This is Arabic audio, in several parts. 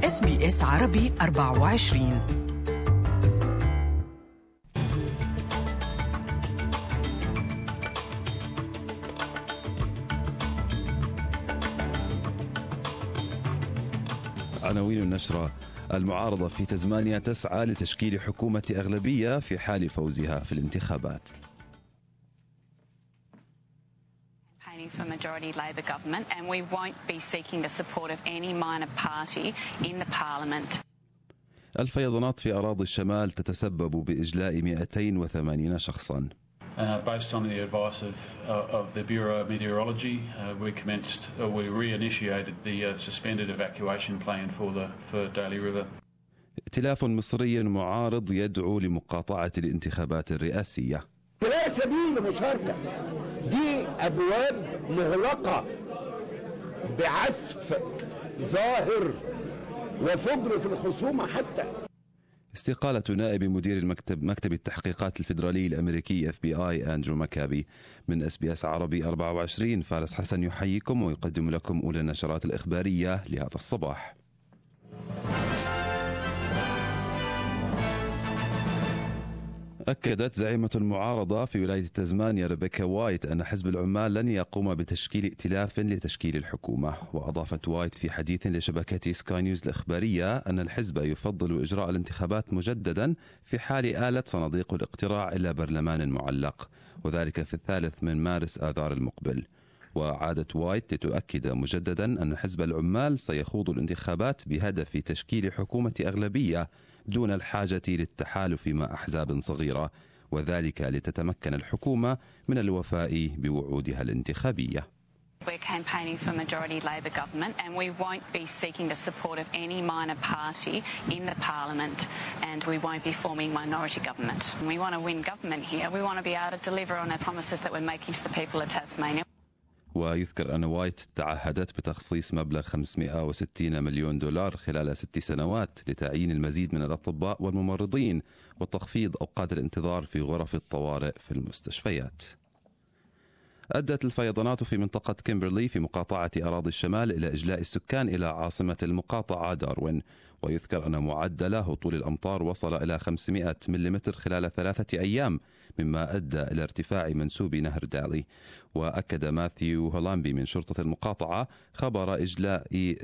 SBS عربي 24. عناوين النشرة: المعارضة في تزمانيا تسعى لتشكيل حكومة أغلبية في حال فوزها في الانتخابات. For majority Labor government, and we won't be seeking the support of any minor party in the parliament. الفيضانات في أراضي الشمال تتسبب بإجلاء 280 شخصاً. Based on the advice of the Bureau of Meteorology, we reinitiated the suspended evacuation plan for Daly River. ائتلاف مصري معارض يدعو لمقاطعة الانتخابات الرئاسية. لا سبيل لمشاركة، دي أبواب مغلقة بعسف ظاهر وفجر في الخصومة. حتى استقالة نائب مدير مكتب التحقيقات الفيدرالي الأمريكي FBI أندرو مكابي. من SBS عربي 24 فارس حسن يحييكم ويقدم لكم أولى النشرات الإخبارية لهذا الصباح. أكدت زعيمة المعارضة في ولاية تزمانيا ريبيكا وايت أن حزب العمال لن يقوم بتشكيل ائتلاف لتشكيل الحكومة. وأضافت وايت في حديث لشبكة سكاي نيوز الإخبارية أن الحزب يفضل إجراء الانتخابات مجددا في حال آلت صناديق الاقتراع إلى برلمان معلق، وذلك في 3 مارس آذار المقبل. وعادت وايت لتؤكد مجددا أن حزب العمال سيخوض الانتخابات بهدف تشكيل حكومة أغلبية دون الحاجة للتحالف مع أحزاب صغيرة، وذلك لتتمكن الحكومة من الوفاء بوعودها الانتخابية. We're campaigning for majority Labor government, and we won't be seeking the support of any minor party in the parliament, and we won't be forming minority government. We want to win government here. We want to be able to deliver on our promises that we're making to the people of Tasmania. ويذكر أن وايت تعهدت بتخصيص مبلغ 560 مليون دولار خلال 6 سنوات لتعيين المزيد من الأطباء والممرضين وتخفيض أوقات الانتظار في غرف الطوارئ في المستشفيات. أدت الفيضانات في منطقة كيمبرلي في مقاطعة أراضي الشمال إلى إجلاء السكان إلى عاصمة المقاطعة داروين. ويذكر أن معدل هطول الأمطار وصل إلى 500 ملم خلال 3 أيام، مما أدى إلى ارتفاع منسوب نهر دالي. وأكد ماثيو هولامبي من شرطة المقاطعة خبر إجلاء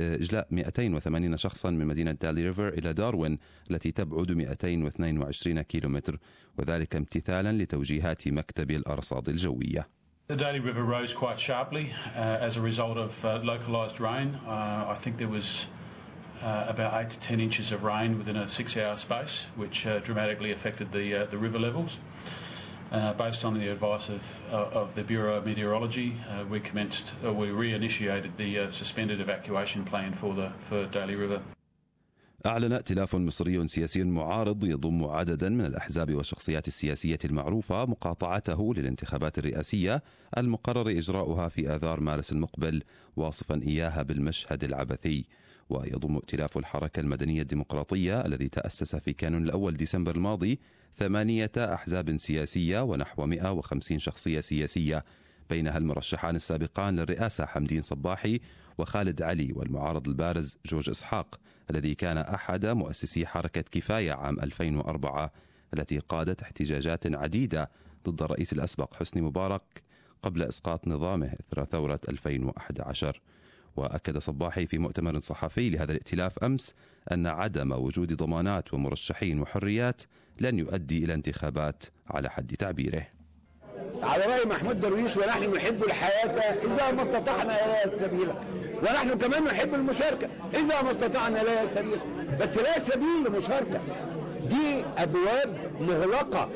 280 شخصا من مدينة دالي ريفر إلى داروين التي تبعد 222 كيلومتر، وذلك امتثالا لتوجيهات مكتب الأرصاد الجوية. The Daly River rose quite sharply as a result of localised rain. I think there was about 8 to 10 inches of rain within a 6-hour space, which dramatically affected the river levels. Based on the advice of the Bureau of Meteorology, we reinitiated the suspended evacuation plan for Daly River. أعلن ائتلاف مصري سياسي معارض يضم عددا من الأحزاب والشخصيات السياسية المعروفة مقاطعته للانتخابات الرئاسية المقرر إجراؤها في آذار مارس المقبل، واصفا إياها بالمشهد العبثي. ويضم ائتلاف الحركة المدنية الديمقراطية الذي تأسس في كانون الأول ديسمبر الماضي 8 أحزاب سياسية ونحو 150 شخصية سياسية، بينها المرشحان السابقان للرئاسة حمدين صباحي وخالد علي، والمعارض البارز جورج إسحاق الذي كان أحد مؤسسي حركة كفاية عام 2004 التي قادت احتجاجات عديدة ضد الرئيس الأسبق حسني مبارك قبل إسقاط نظامه إثر ثورة 2011. وأكد صباحي في مؤتمر صحفي لهذا الائتلاف أمس أن عدم وجود ضمانات ومرشحين وحريات لن يؤدي إلى انتخابات على حد تعبيره. على رأي محمود درويش: ونحن نحب الحياة إذا ما استطعنا إليها سبيلا، ونحن كمان نحب المشاركة إذا ما استطعنا إليها سبيلا، بس لا سبيل لمشاركة، دي أبواب مغلقة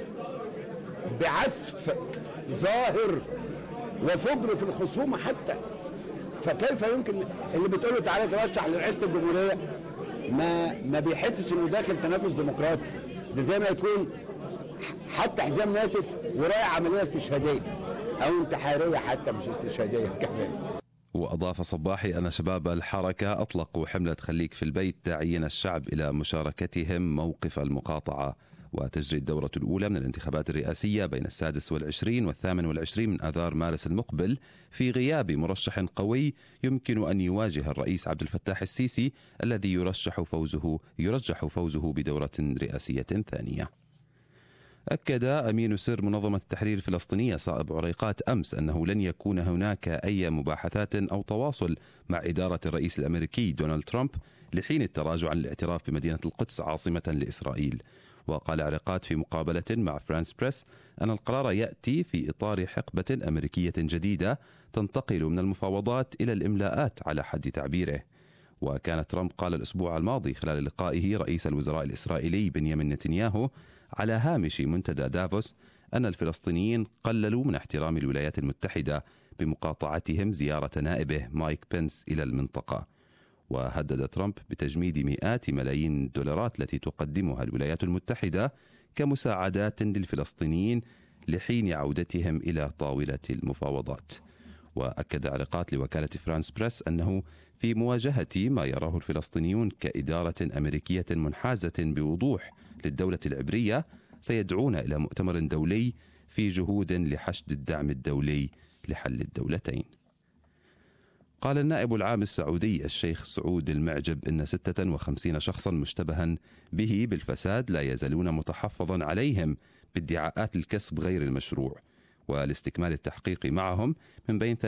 بعسف ظاهر وفجر في الخصومة. حتى فكيف يمكن اللي بتقوله تعالى ترشح لرئاسة الجمهورية ما بيحسش انه داخل تنافس ديمقراطي؟ ده زي ما يكون حتى حزام ناسف ورايح عملية استشهادية او انتحارية، حتى مش استشهادية كمان. وأضاف صباحي أن شباب الحركة أطلقوا حملة خليك في البيت داعيين الشعب إلى مشاركتهم موقف المقاطعة. وتجري الدورة الأولى من الانتخابات الرئاسية بين 26 و28 من آذار مارس المقبل في غياب مرشح قوي يمكن أن يواجه الرئيس عبد الفتاح السيسي الذي يرجح فوزه بدورة رئاسية ثانية. أكد أمين سر منظمة التحرير الفلسطينية صائب عريقات أمس أنه لن يكون هناك أي مباحثات أو تواصل مع إدارة الرئيس الأمريكي دونالد ترامب لحين التراجع عن الاعتراف بمدينة القدس عاصمة لإسرائيل. وقال عريقات في مقابلة مع فرانس بريس أن القرار يأتي في إطار حقبة أمريكية جديدة تنتقل من المفاوضات إلى الإملاءات على حد تعبيره. وكان ترامب قال الأسبوع الماضي خلال لقائه رئيس الوزراء الإسرائيلي بنيامين نتنياهو على هامش منتدى دافوس أن الفلسطينيين قللوا من احترام الولايات المتحدة بمقاطعتهم زيارة نائبه مايك بنس إلى المنطقة. وهدد ترامب بتجميد مئات ملايين الدولارات التي تقدمها الولايات المتحدة كمساعدات للفلسطينيين لحين عودتهم إلى طاولة المفاوضات. وأكد علاقات لوكالة فرانس بريس أنه في مواجهة ما يراه الفلسطينيون كإدارة أمريكية منحازة بوضوح للدولة العبرية سيدعون إلى مؤتمر دولي في جهود لحشد الدعم الدولي لحل الدولتين. قال النائب العام السعودي الشيخ سعود المعجب إن 56 شخصا مشتبها به بالفساد لا يزالون متحفظا عليهم بادعاءات الكسب غير المشروع، ولاستكمال التحقيق معهم من بين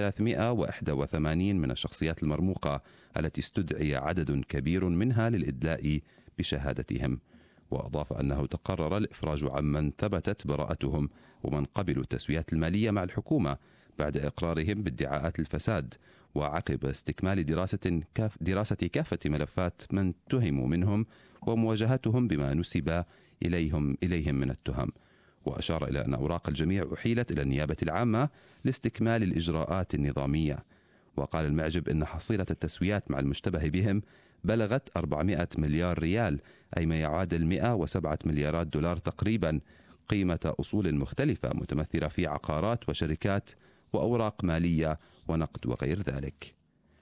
381 من الشخصيات المرموقة التي استدعي عدد كبير منها للإدلاء بشهادتهم. وأضاف أنه تقرر الإفراج عمن ثبتت براءتهم ومن قبلوا التسويات المالية مع الحكومة بعد إقرارهم بادعاءات الفساد، وعقب استكمال دراسة كافة ملفات من تهموا منهم ومواجهتهم بما نسب إليهم من التهم. وأشار إلى أن أوراق الجميع أحيلت إلى النيابة العامة لاستكمال الإجراءات النظامية. وقال المعجب إن حصيلة التسويات مع المشتبه بهم بلغت 400 مليار ريال، أي ما يعادل 107 مليارات دولار تقريبا، قيمة أصول مختلفة متمثلة في عقارات وشركات وأوراق مالية ونقد وغير ذلك.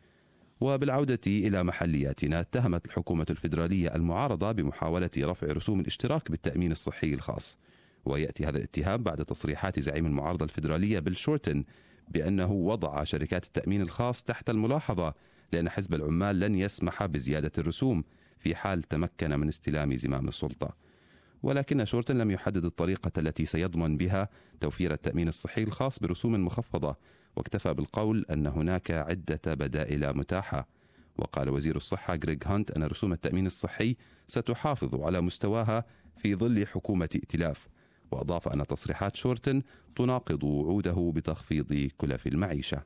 وبالعودة إلى محلياتنا، اتهمت الحكومة الفيدرالية المعارضة بمحاولة رفع رسوم الاشتراك بالتأمين الصحي الخاص. ويأتي هذا الاتهام بعد تصريحات زعيم المعارضة الفيدرالية بيل شورتن بأنه وضع شركات التأمين الخاص تحت الملاحظة لأن حزب العمال لن يسمح بزيادة الرسوم في حال تمكن من استلام زمام السلطة. ولكن شورتن لم يحدد الطريقة التي سيضمن بها توفير التأمين الصحي الخاص برسوم مخفضة، واكتفى بالقول أن هناك عدة بدائل متاحة. وقال وزير الصحة غريغ هانت أن رسوم التأمين الصحي ستحافظ على مستواها في ظل حكومة ائتلاف. وأضاف أن تصريحات شورتن تناقض وعوده بتخفيض كلف المعيشة.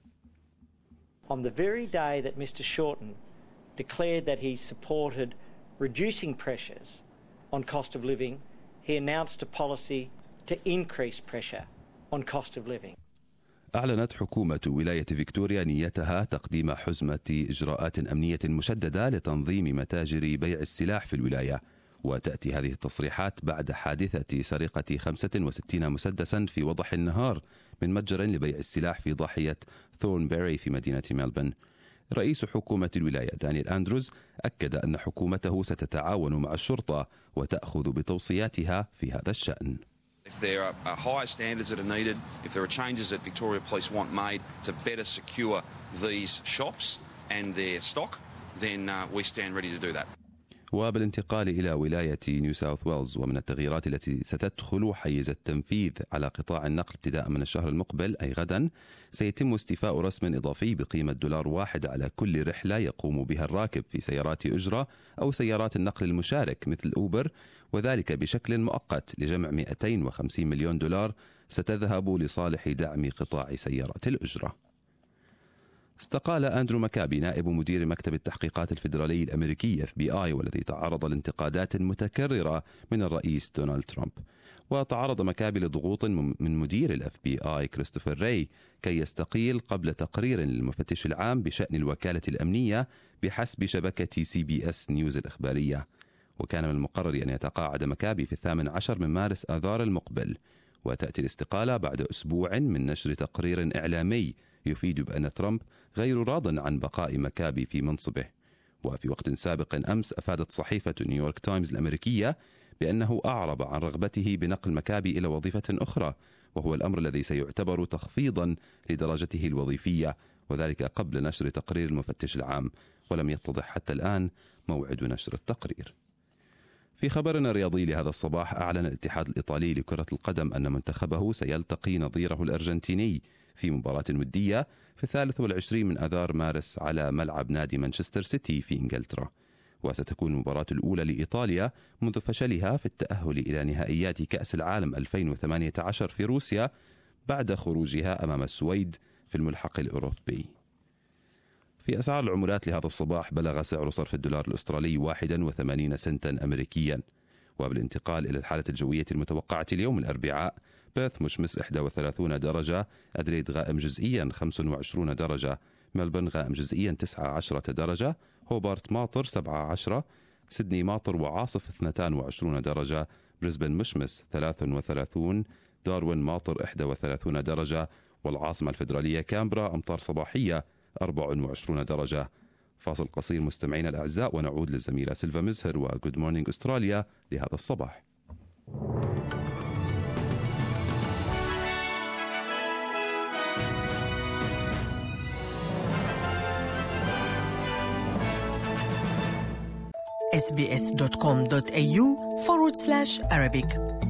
On the very day that Mr. Shorten declared that he supported reducing pressures on cost of living, he announced a policy to increase pressure on cost of living. أعلنت حكومة ولاية فيكتوريا نيتها تقديم حزمة إجراءات أمنية مشددة لتنظيم متاجر بيع السلاح في الولاية. وتأتي هذه التصريحات بعد حادثة سرقة 65 مسدسا في وضح النهار من متجر لبيع السلاح في ضاحية ثورنبيري في مدينة ملبن. رئيس حكومة الولاية دانيال أندروز أكد أن حكومته ستتعاون مع الشرطة وتأخذ بتوصياتها في هذا الشأن. If there are higher standards that are needed, if there are changes that Victoria Police want made to better secure these shops and their stock, then we stand ready to do that. وبالانتقال إلى ولاية نيو ساوث ويلز، ومن التغييرات التي ستدخل حيز التنفيذ على قطاع النقل ابتداء من الشهر المقبل أي غدا، سيتم استيفاء رسم إضافي بقيمة $1 على كل رحلة يقوم بها الراكب في سيارات أجرة أو سيارات النقل المشارك مثل أوبر، وذلك بشكل مؤقت لجمع $250 مليون ستذهب لصالح دعم قطاع سيارات الأجرة. استقال أندرو مكابي نائب مدير مكتب التحقيقات الفيدرالي الأمريكي FBI، والذي تعرض لانتقادات متكررة من الرئيس دونالد ترامب. وتعرض مكابي لضغوط من مدير FBI كريستوفر راي كي يستقيل قبل تقرير للمفتش العام بشأن الوكالة الأمنية بحسب شبكة CBS نيوز الإخبارية. وكان من المقرر أن يتقاعد مكابي في 18 من مارس آذار المقبل. وتأتي الاستقالة بعد أسبوع من نشر تقرير إعلامي يفيد بأن ترامب غير راض عن بقاء مكابي في منصبه. وفي وقت سابق أمس أفادت صحيفة نيويورك تايمز الأمريكية بأنه أعرب عن رغبته بنقل مكابي إلى وظيفة أخرى، وهو الأمر الذي سيعتبر تخفيضا لدرجته الوظيفية، وذلك قبل نشر تقرير المفتش العام، ولم يتضح حتى الآن موعد نشر التقرير. في خبرنا الرياضي لهذا الصباح، أعلن الاتحاد الإيطالي لكرة القدم أن منتخبه سيلتقي نظيره الأرجنتيني في مباراة ودية في 23 من آذار مارس على ملعب نادي مانشستر سيتي في إنجلترا، وستكون المباراة الأولى لإيطاليا منذ فشلها في التأهل إلى نهائيات كأس العالم 2018 في روسيا بعد خروجها أمام السويد في الملحق الأوروبي. في أسعار العملات لهذا الصباح، بلغ سعر صرف الدولار الأسترالي 81 سنتا أمريكيا. وبالانتقال إلى الحالة الجوية المتوقعة اليوم الأربعاء، بيرث مشمس 31 درجة، أدليد غائم جزئيا 25 درجة، ملبورن غائم جزئيا 19 درجة، هوبارت ماطر 17، سيدني ماطر وعاصف 22 درجة، بريسبن مشمس 33، داروين ماطر 31 درجة، والعاصمة الفيدرالية كامبرا أمطار صباحية 24 درجة. فاصل قصير مستمعين الأعزاء ونعود للزميلة سيلفا مزهر وجود مورنينج أستراليا لهذا الصباح. sbs.com.au/Arabic